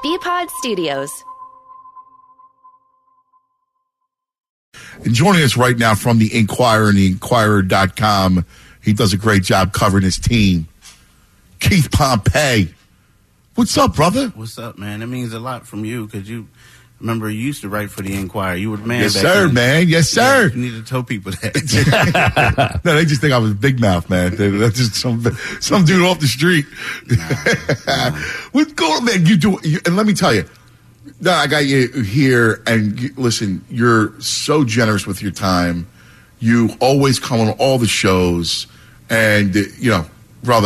BPod Studios. And joining us right now from the Inquirer and the Inquirer.com, he does a great job covering his team, Keith Pompey. What's up, brother? What's up, man? That means a lot from you because you used to write for the Inquirer. You were the man. Yes, back sir, then. Man. Yes, sir. Yeah, you need to tell people that. No, they just think I was big mouth, man. That's just some dude off the street. Nah. What's going on, man? And let me tell you, I got you here, and listen, you're so generous with your time. You always come on all the shows, and brother,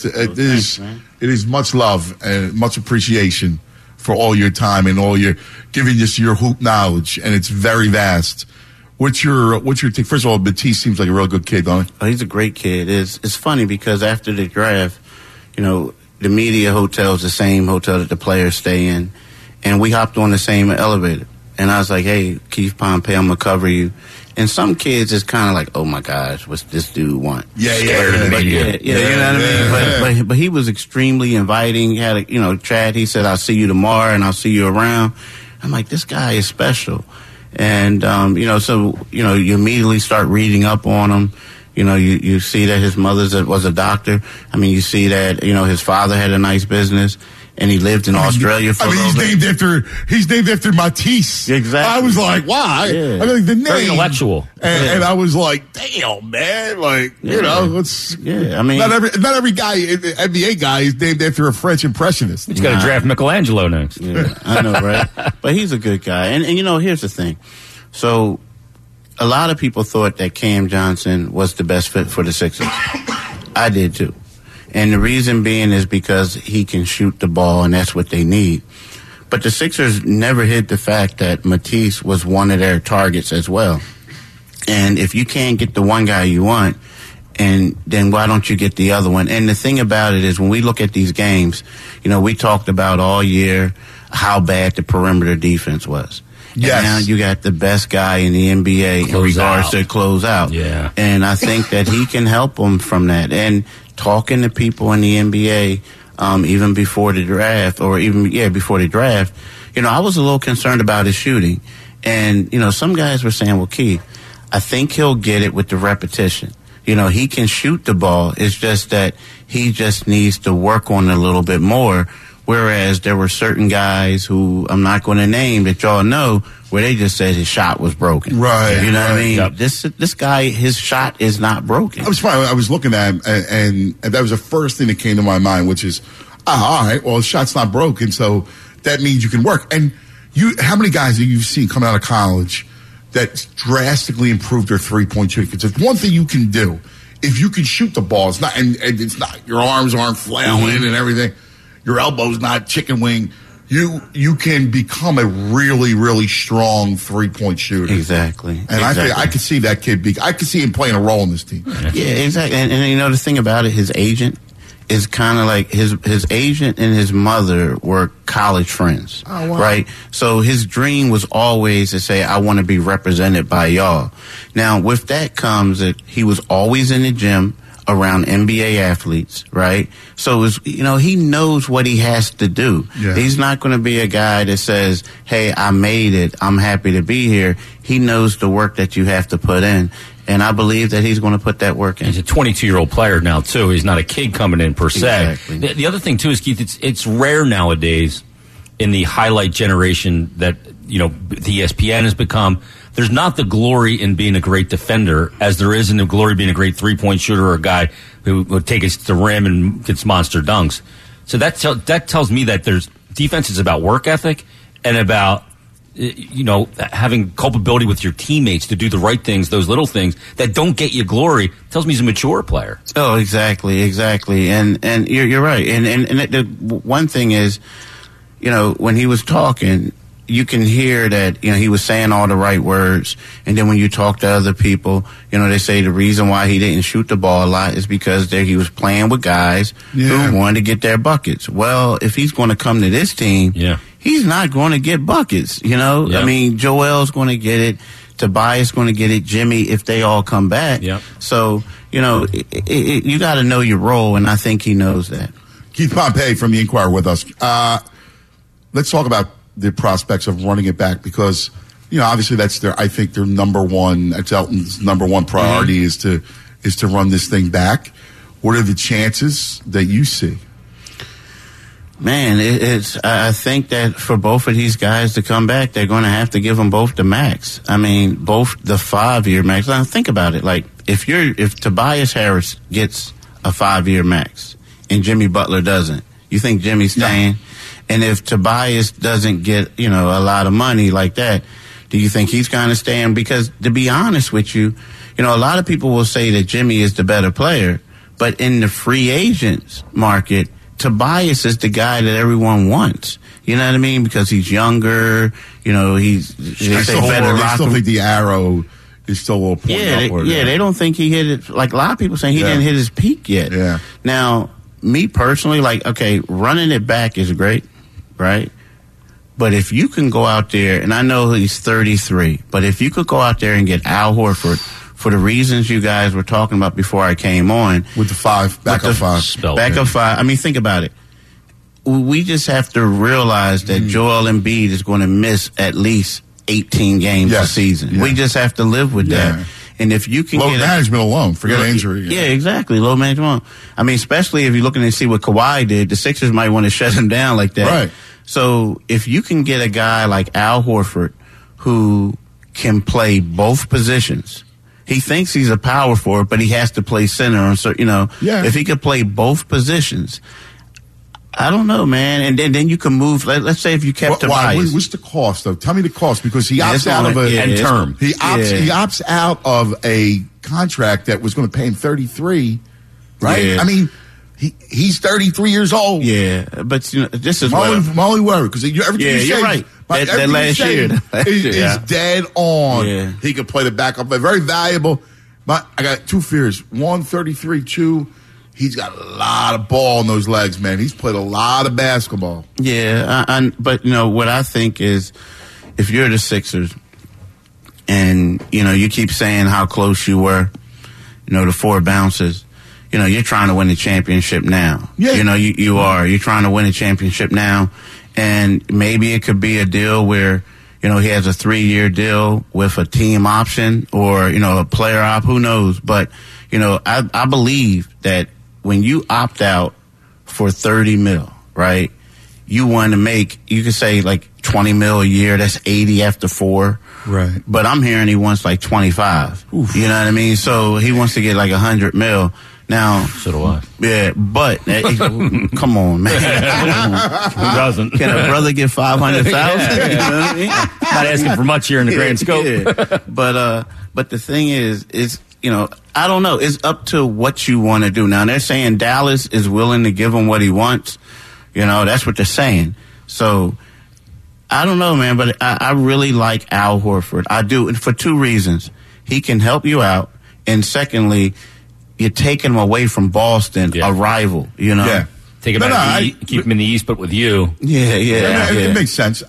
it is much love and much appreciation for all your time and all your giving us your hoop knowledge, and it's very vast. What's your take? First of all, Matisse seems like a real good kid, don't he? Oh, he's a great kid. It's funny because after the draft, the media hotel is the same hotel that the players stay in, and we hopped on the same elevator. And I was like, "Hey, Keith Pompey, I'm gonna cover you." And some kids is kind of like, "Oh my gosh, what's this dude want?" Yeah. You know what I mean. But he was extremely inviting. He had Chad. He said, "I'll see you tomorrow, and I'll see you around." I'm like, this guy is special, and so you immediately start reading up on him. You see that his mother was a doctor. I mean, you see that his father had a nice business. And he lived in Australia for a little bit. He's named after Matisse. Exactly. I was like, why? Yeah. I mean, the name. Very intellectual. And I was like, damn, man. Like, it's. Yeah, I mean. Not every guy, NBA guy, is named after a French impressionist. He's got to draft Michelangelo next. Yeah, I know, right? But he's a good guy. And here's the thing. So, a lot of people thought that Cam Johnson was the best fit for the Sixers. I did too. And the reason being is because he can shoot the ball, and that's what they need. But the Sixers never hid the fact that Matisse was one of their targets as well. And if you can't get the one guy you want, and then why don't you get the other one? And the thing about it is when we look at these games, we talked about all year how bad the perimeter defense was. Yes. And now you got the best guy in the NBA in regards to close out. Yeah. And I think that he can help them from that. And talking to people in the NBA, even before the draft, before the draft, I was a little concerned about his shooting. And, some guys were saying, well, Keith, I think he'll get it with the repetition. He can shoot the ball. It's just that he just needs to work on it a little bit more. Whereas there were certain guys who I'm not going to name that y'all know where they just said his shot was broken. Right. You know what I mean? Yep. This guy, his shot is not broken. I was looking at him, and that was the first thing that came to my mind, which is, all right, well, his shot's not broken, so that means you can work. And how many guys have you seen coming out of college that drastically improved their three-point shooting? Because it's one thing you can do. If you can shoot the ball, it's not, and it's not, your arms aren't flailing and everything. Your elbow's not chicken wing. You can become a really, really strong three-point shooter. Exactly. And I could see that kid. I could see him playing a role in this team. Yeah, exactly. And the thing about it, his agent is kind of like his agent and his mother were college friends. Oh, wow. Right? So his dream was always to say, I want to be represented by y'all. Now, with that comes that he was always in the gym around NBA athletes, right? So, he knows what he has to do. Yeah. He's not going to be a guy that says, hey, I made it, I'm happy to be here. He knows the work that you have to put in. And I believe that he's going to put that work in. He's a 22-year-old player now, too. He's not a kid coming in, per se. Exactly. The other thing, too, is, Keith, it's rare nowadays in the highlight generation that, the ESPN has become. There's not the glory in being a great defender as there is in the glory being a great three-point shooter or a guy who would take it to the rim and gets monster dunks. So that tells me that there's defense is about work ethic and about having culpability with your teammates to do the right things, those little things that don't get you glory. Tells me he's a mature player. Oh, exactly. And you're right. And the one thing is, when he was talking, you can hear that, he was saying all the right words. And then when you talk to other people, they say the reason why he didn't shoot the ball a lot is because he was playing with guys who wanted to get their buckets. Well, if he's going to come to this team, he's not going to get buckets, I mean, Joel's going to get it. Tobias going to get it. Jimmy, if they all come back. Yep. So, you got to know your role, and I think he knows that. Keith Pompey from the Inquirer with us. let's talk about the prospects of running it back because, obviously that's I think their number one, that's Elton's number one priority is to run this thing back. What are the chances that you see? Man, I think that for both of these guys to come back, they're going to have to give them both the max. I mean, both the 5-year max. Now, think about it. Like, if Tobias Harris gets a 5-year max and Jimmy Butler doesn't, you think Jimmy's staying? No. And if Tobias doesn't get, a lot of money like that, do you think he's going to stay in? Because to be honest with you, a lot of people will say that Jimmy is the better player, but in the free agents market, Tobias is the guy that everyone wants. You know what I mean? Because he's younger. He's they still think the arrow is still a little pointing upward. They don't think he hit it. Like a lot of people saying he didn't hit his peak yet. Yeah. Now, me personally, running it back is great, right? But if you can go out there, and I know he's 33, but if you could go out there and get Al Horford for the reasons you guys were talking about before I came on. With the 5, backup 5. Backup 5. I mean, think about it. We just have to realize that Joel Embiid is going to miss at least 18 games a season. Yeah. We just have to live with that. And if you can load management alone, forget injury. Yeah, exactly. Load management alone. I mean, especially if you're looking to see what Kawhi did, the Sixers might want to shut him down like that. Right. So if you can get a guy like Al Horford who can play both positions. He thinks he's a power forward, but he has to play center. So, if he could play both positions, I don't know, man. And then you can move. Let's say if you kept Tobias. What's the cost, though? Tell me the cost because he opts out of a term. He opts out of a contract that was going to pay him $33, right? Yeah. I mean, he's 33 years old. Yeah, but this is my only worry because everything you say, you're right. That last year is dead on. Yeah. He could play the backup, but very valuable. But I got 2 fears: 1, 33; 2, he's got a lot of ball in those legs, man. He's played a lot of basketball. Yeah, but what I think is, if you're the Sixers, and you keep saying how close you were, the 4 bounces. You're trying to win the championship now. Yeah. You are. You're trying to win a championship now. And maybe it could be a deal where, he has a 3-year deal with a team option or, a player op. Who knows? But, I believe that when you opt out for $30 million, right, you want to make, you could say like $20 million a year. That's 80 after 4. Right. But I'm hearing he wants like 25. Oof. You know what I mean? So he wants to get like $100 million. Now, so do I. Yeah, but come on, man. Who doesn't? Can a brother get 500,000? You know what I mean? Not asking for much here in the grand scope. Yeah. But the thing is, I don't know. It's up to what you want to do. Now they're saying Dallas is willing to give him what he wants. That's what they're saying. So I don't know, man. But I really like Al Horford. I do, for 2 reasons. He can help you out, and secondly, you're taking him away from Boston, a rival, Yeah. Take him keep him in the East, but with you. Yeah. It makes sense.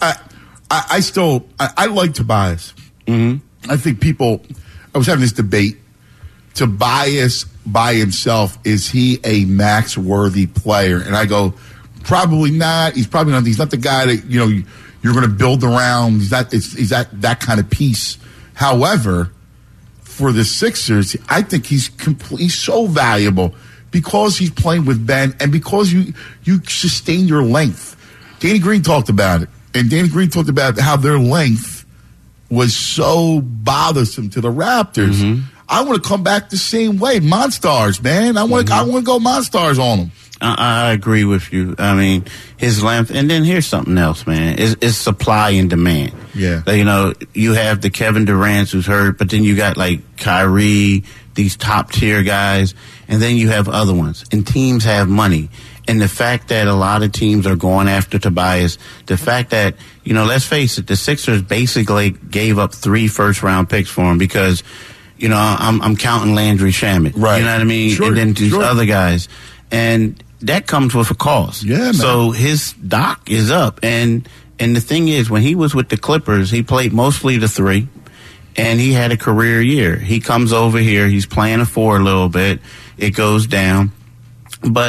I like Tobias. Mm-hmm. I think I was having this debate. Tobias by himself, is he a max-worthy player? And I go, probably not. He's probably not. He's not the guy that, you're going to build around. He's not that kind of piece. However, for the Sixers, I think he's so valuable because he's playing with Ben and because you sustain your length. Danny Green talked about it, and Danny Green talked about how their length was so bothersome to the Raptors. Mm-hmm. I want to come back the same way. Monstars, man. I want to go Monstars on them. I agree with you. I mean, his length. And then here's something else, man. It's supply and demand. Yeah. You have the Kevin Durant who's hurt, but then you got like Kyrie, these top tier guys, and then you have other ones. And teams have money. And the fact that a lot of teams are going after Tobias, the fact that, let's face it, the Sixers basically gave up 3 first-round picks for him because, I'm counting Landry Shamet. Right. You know what I mean? Sure, and then these other guys. And that comes with a cost. Yeah, man. So his stock is up. And the thing is, when he was with the Clippers, he played mostly the 3, and he had a career year. He comes over here, he's playing a 4 a little bit. It goes down. But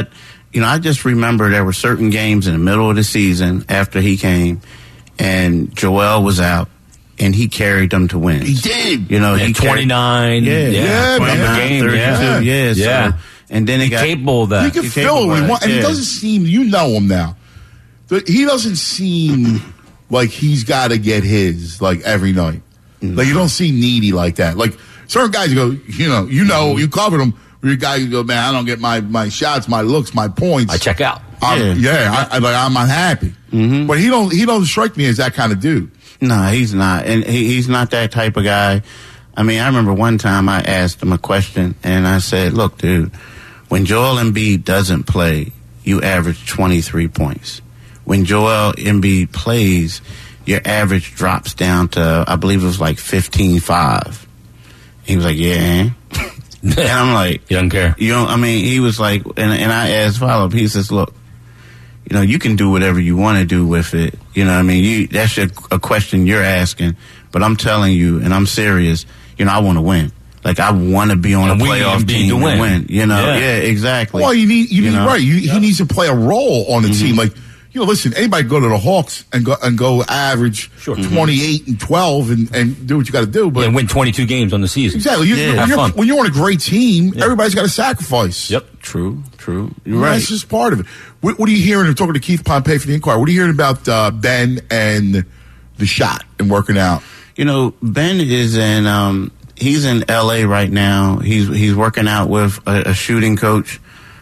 I just remember there were certain games in the middle of the season after he came, and Joel was out, and he carried them to win. He did. He 29. Yeah, 29, game, 32. Yeah. So, and then He's capable of that. He can fill what he wants, and he doesn't seem. You know him now. He doesn't seem like he's got to get his like every night. Like you don't see needy like that. Like certain guys go, you covered them. Where you guys go, man, I don't get my shots, my looks, my points. I check out. I'm unhappy. Mm-hmm. But he don't strike me as that kind of dude. No, he's not, and he's not that type of guy. I mean, I remember one time I asked him a question, and I said, "Look, dude, when Joel Embiid doesn't play, you average 23 points. When Joel Embiid plays, your average drops down to, I believe it was like 15.5." He was like, "Yeah." And I'm like, "You don't care." He was like, and I asked follow-up. He says, "Look, you can do whatever you want to do with it. That's a question you're asking, but I'm telling you, and I'm serious. I want to win. Like I want to be on a playoff team to win. Yeah, exactly. Well, you need right. He needs to play a role on the team. Like listen, anybody go to the Hawks and go average 28 and 12 and do what you got to do, but win 22 games on the season. Exactly. When you're on a great team, everybody's got to sacrifice. Yep. True. You're right. That's just part of it. What are you hearing? I'm talking to Keith Pompey for the Inquirer. What are you hearing about Ben and the shot and working out? Ben is in. He's in L.A. right now. He's working out with a shooting coach.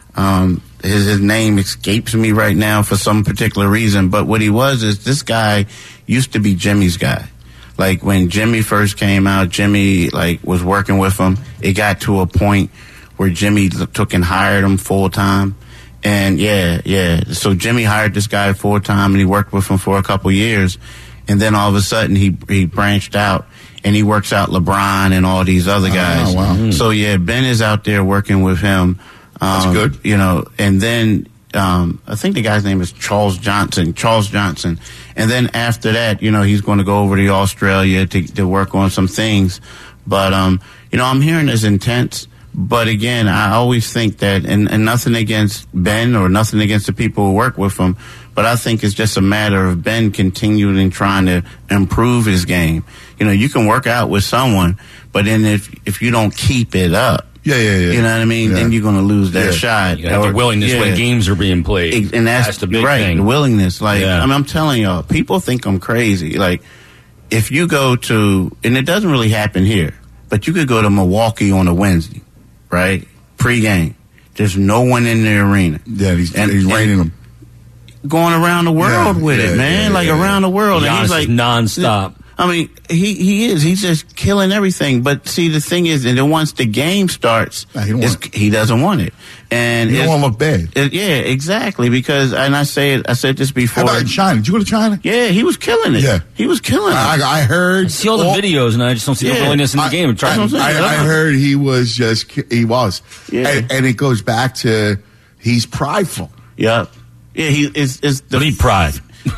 His name escapes me right now for some particular reason, but what he was is this guy used to be Jimmy's guy. Like when Jimmy first came out, Jimmy was working with him. It got to a point where Jimmy took and hired him full time. And so Jimmy hired this guy full time and he worked with him for a couple years. And then all of a sudden he branched out and he works out LeBron and all these other guys. Oh, wow. So Ben is out there working with him. That's good. And then I think the guy's name is Charles Johnson. And then after that, he's going to go over to Australia to work on some things. But, I'm hearing it's intense. But again, I always think that, and nothing against Ben or nothing against the people who work with him, but I think it's just a matter of Ben continuing trying to improve his game. You can work out with someone, but then if you don't keep it up, you know what I mean? Then you're going to lose that shot. You have the willingness when games are being played. And that's the big thing. The willingness. I'm telling y'all, people think I'm crazy. Like, if you go to, and it doesn't really happen here, but you could go to Milwaukee on a Wednesday, right? Pre-game. There's no one in the arena. Yeah, he's raining them. Going around the world with it, man. Around the world. Giannis and he's is nonstop. I mean, he is. He's just killing everything. But see, the thing is, and then once the game starts, he doesn't want it. And he don't want to look bad. Yeah, exactly. Because, and I said this before. How about in China? Did you go to China? Yeah, he was killing it. Yeah. He was killing it. I heard. I see all the videos, and I just don't see the willingness in the game. I heard he was. Yeah. And it goes back to he's prideful. Yep. Yeah, he is the. What do you pride?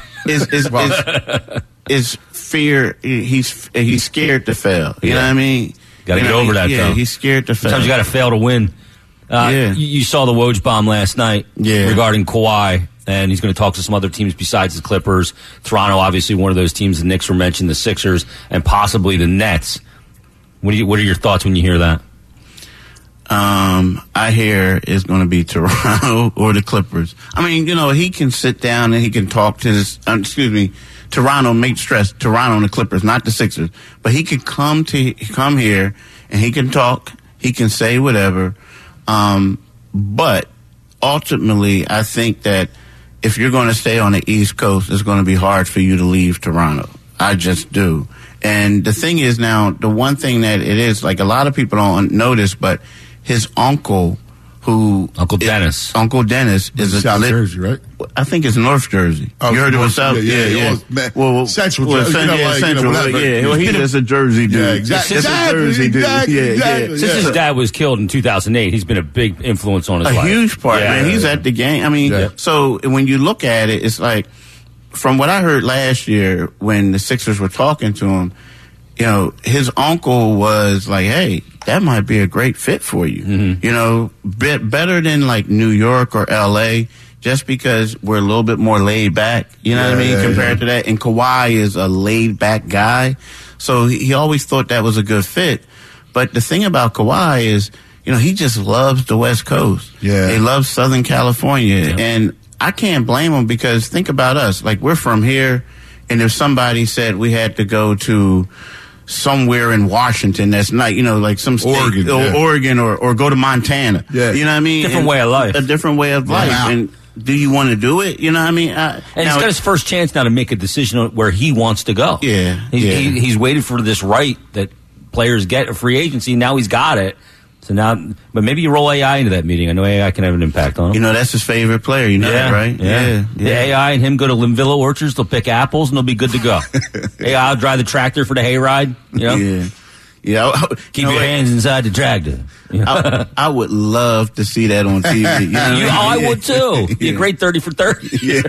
Is fear. He's scared to fail. You know what I mean? Got to get over that. Yeah, though. He's scared to fail. Sometimes you got to fail to win. You saw the Woj bomb last night regarding Kawhi, and he's going to talk to some other teams besides the Clippers. Toronto, obviously, one of those teams. The Knicks were mentioned, the Sixers, and possibly the Nets. What are your thoughts when you hear that? I hear it's going to be Toronto or the Clippers. I mean, he can sit down and he can talk to this. Toronto. Make stress Toronto and the Clippers, not the Sixers. But he could come here and he can talk. He can say whatever. But ultimately, I think that if you're going to stay on the East Coast, it's going to be hard for you to leave Toronto. I just do. And the thing is now, the one thing that it is, like a lot of people don't notice, but his uncle, Uncle Dennis is a South Jersey, right? I think it's North Jersey. Oh, you heard it was South? Yeah. Well, Central Jersey. Central. Well, he's just a Jersey dude. Yeah, exactly. Just a Jersey dude. Exactly. Since his dad was killed in 2008, he's been a big influence on his life. A huge part, man. He's at the game. I mean, so when you look at it, it's like, from what I heard last year when the Sixers were talking to him, you know, his uncle was like, hey, that might be a great fit for you. Mm-hmm. You know, better than like New York or L.A., just because we're a little bit more laid back, you know what I mean, compared to that. And Kawhi is a laid back guy. So he always thought that was a good fit. But the thing about Kawhi is, you know, he just loves the West Coast. Yeah. He loves Southern California. Yeah. And I can't blame him, because think about us. Like, we're from here, and if somebody said we had to go to somewhere in Washington that's not, you know, like some state, Oregon or go to Montana. Yeah. You know what I mean? Different way of life. A different way of life. Yeah. And do you want to do it? You know what I mean? And he's got his first chance now to make a decision where he wants to go. Yeah, He's waited for this right that players get a free agency. Now he's got it. So now, but maybe you roll AI into that meeting. I know AI can have an impact on him. You know, that's his favorite player. You know that, right? Yeah. The AI and him go to Linvilla Orchards. They'll pick apples and they'll be good to go. AI will drive the tractor for the hayride. You know? Yeah. Keep your hands inside the tractor. I would love to see that on TV. You know I would too. Be a great 30 for 30. Yeah.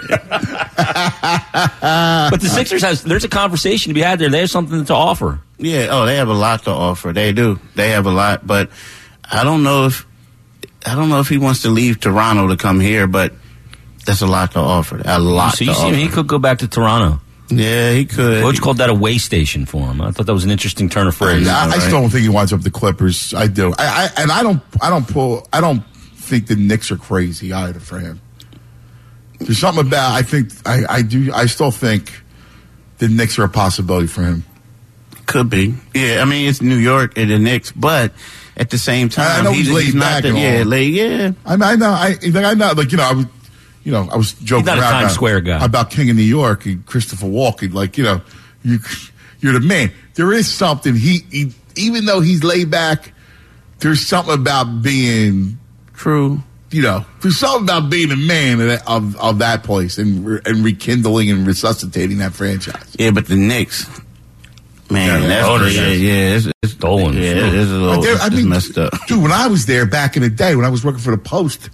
But the Sixers there's a conversation to be had there. They have something to offer. Yeah. Oh, they have a lot to offer. They do. They have a lot. But I don't know if he wants to leave Toronto to come here. But that's a lot to offer. A lot. So you see, he could go back to Toronto. Yeah, he could. Coach called that a way station for him. I thought that was an interesting turn of phrase. I still don't think he winds up with the Clippers. I do. I don't think the Knicks are crazy either for him. There's something about, I still think the Knicks are a possibility for him. Could be. Yeah, I mean, it's New York and the Knicks, but at the same time, I know he's laid back and all. Yeah. I know, like, you know, I was joking around. He's not a Times Square guy. About King of New York and Christopher Walken. Like, you know, you're the man. There is something. He even though he's laid back, there's something about being true. You know, there's something about being a man of that place and rekindling and resuscitating that franchise. Yeah, but the Knicks, man, it's stolen. Yeah, it's a little it's messed up. Dude, when I was there back in the day, when I was working for the Post,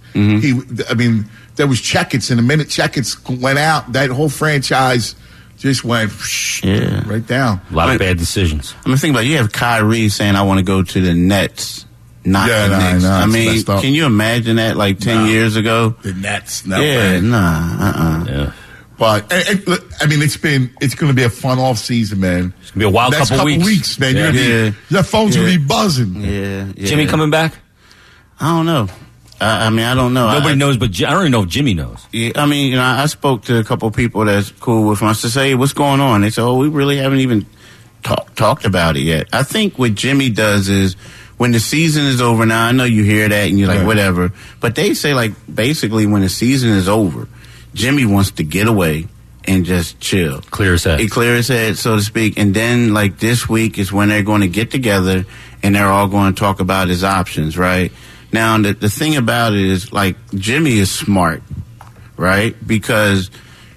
there was Checkets, and the minute Checkets went out, that whole franchise just went right down. A lot of bad decisions. I mean, think about it. You have Kyrie saying, I want to go to the Nets. Not the Knicks. I mean, can you imagine that like 10 years ago? The Nets. No yeah, way. Yeah. But, I mean, it's going to be a fun off season, man. It's going to be a wild couple weeks, man. Your phone's going to be buzzing. Yeah. Jimmy coming back? I don't know. I mean, I don't know. Nobody knows, but I don't even know if Jimmy knows. Yeah, I mean, I spoke to a couple of people that's cool with him. I said, hey, what's going on? They said, we really haven't even talked about it yet. I think what Jimmy does is, when the season is over, now I know you hear that and you're like, whatever. But they say, like, basically when the season is over, Jimmy wants to get away and just chill. Clear his head. Clear his head, so to speak. And then, like, this week is when they're going to get together and they're all going to talk about his options, right? Now, the thing about it is, like, Jimmy is smart, right? Because,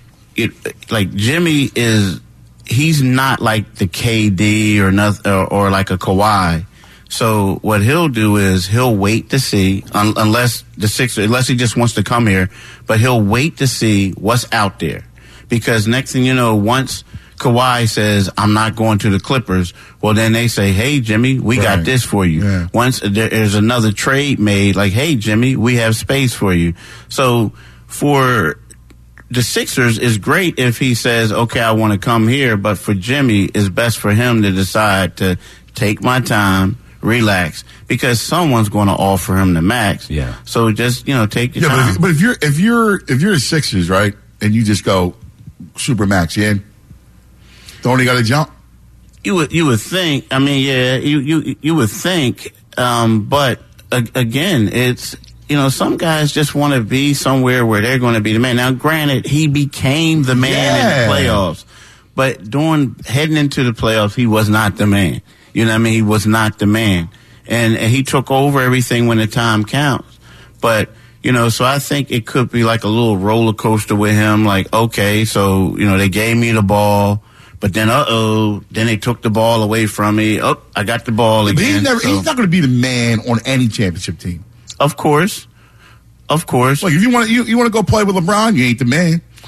Jimmy he's not like the KD or nothing, or like a Kawhi. So what he'll do is he'll wait to see, unless he just wants to come here, but he'll wait to see what's out there. Because next thing you know, once Kawhi says, I'm not going to the Clippers, well, then they say, hey, Jimmy, we got this for you. Yeah. Once there's another trade made, like, hey, Jimmy, we have space for you. So for the Sixers, it's great if he says, okay, I want to come here, but for Jimmy, it's best for him to decide to take my time, relax, because someone's going to offer him the max. Yeah. So just take your time. But if you're the Sixers, right, and you just go super max, don't you got to jump? You would think. I mean, yeah, you would think. But again, it's some guys just want to be somewhere where they're going to be the man. Now, granted, he became the man in the playoffs, but heading into the playoffs, he was not the man. You know what I mean? He was not the man. And he took over everything when the time counts. But, so I think it could be like a little roller coaster with him. Like, okay, so, they gave me the ball, but then, then they took the ball away from me. Oh, I got the ball again. But he's not going to be the man on any championship team. Of course. Like, if you want to go play with LeBron, you ain't the man.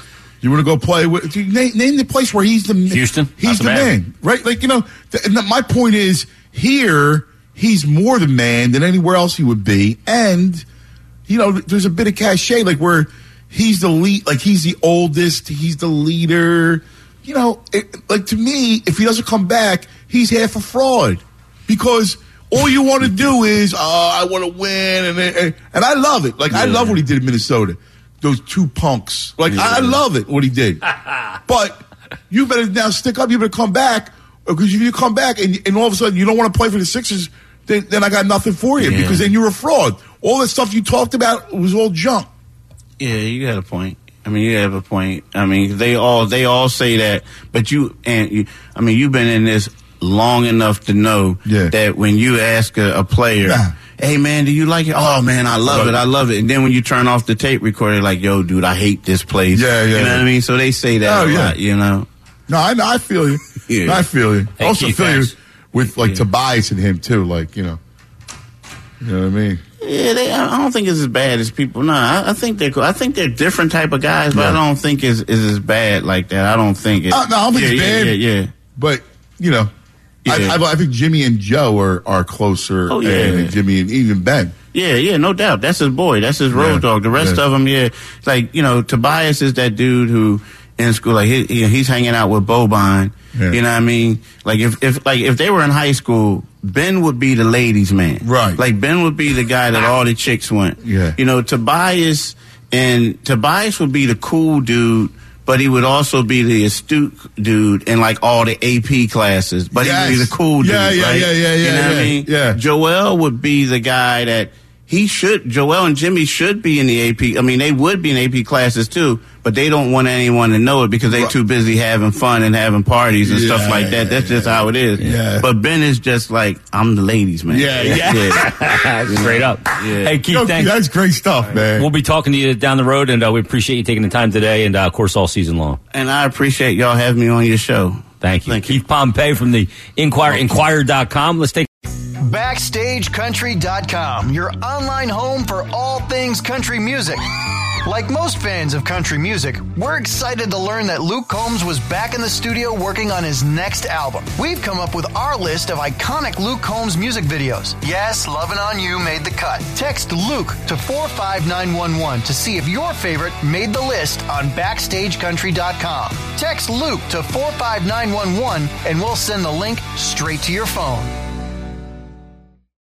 You want to go play with? Name the place where he's the Houston. He's the man, right? Like my point is here he's more the man than anywhere else he would be, and there's a bit of cachet like where he's the lead, like he's the oldest, he's the leader. Like to me, if he doesn't come back, he's half a fraud because all you want to do is, I want to win, and I love it. Like I love what he did in Minnesota. Those two punks. Like I love it what he did. But you better now stick up. You better come back because if you come back and all of a sudden you don't want to play for the Sixers, then I got nothing for you because then you're a fraud. All that stuff you talked about was all junk. Yeah, you got a point. I mean, you have a point. I mean, they all say that, but you've been in this long enough to know that when you ask a player, hey man, do you like it? Oh man, I love it. And then when you turn off the tape recorder, like, yo, dude, I hate this place. You know what I mean? So they say that a lot, No, I feel you. I feel you. Hey, also Keith, feel you with like Tobias and him too. Like, you know what I mean? Yeah, I don't think it's as bad as people. No, I think they're cool. I think they're different type of guys, but I don't think it's as bad like that. I don't think it's. No, I don't think it's bad. Yeah. But I think Jimmy and Joe are closer. Oh, yeah. And Jimmy and even Ben. Yeah, no doubt. That's his boy. That's his road dog. The rest of them, like Tobias is that dude who in school, like he's hanging out with Boban. Yeah. You know what I mean? Like if they were in high school, Ben would be the ladies' man. Right. Like Ben would be the guy that all the chicks went. Yeah. Tobias would be the cool dude, but he would also be the astute dude in like all the AP classes. But he would be the cool dude. Yeah, right? You know what I mean? Yeah. Joel would be the guy that Joel and Jimmy should be in the AP. I mean, they would be in AP classes too, but they don't want anyone to know it because they're too busy having fun and having parties and stuff like that. That's just how it is. Yeah. But Ben is just like, I'm the ladies' man. Yeah. Straight up. Yeah. Hey, Keith, thanks. That's great stuff, man. We'll be talking to you down the road, and we appreciate you taking the time today and, of course, all season long. And I appreciate y'all having me on your show. Thank you. Keith Pompey from the Inquirer.com. Let's take BackstageCountry.com, your online home for all things country music. Like most fans of country music, we're excited to learn that Luke Combs was back in the studio working on his next album. We've come up with our list of iconic Luke Combs music videos. Yes, Lovin' On You made the cut. Text Luke to 45911 to see if your favorite made the list on BackstageCountry.com. Text Luke to 45911 and we'll send the link straight to your phone.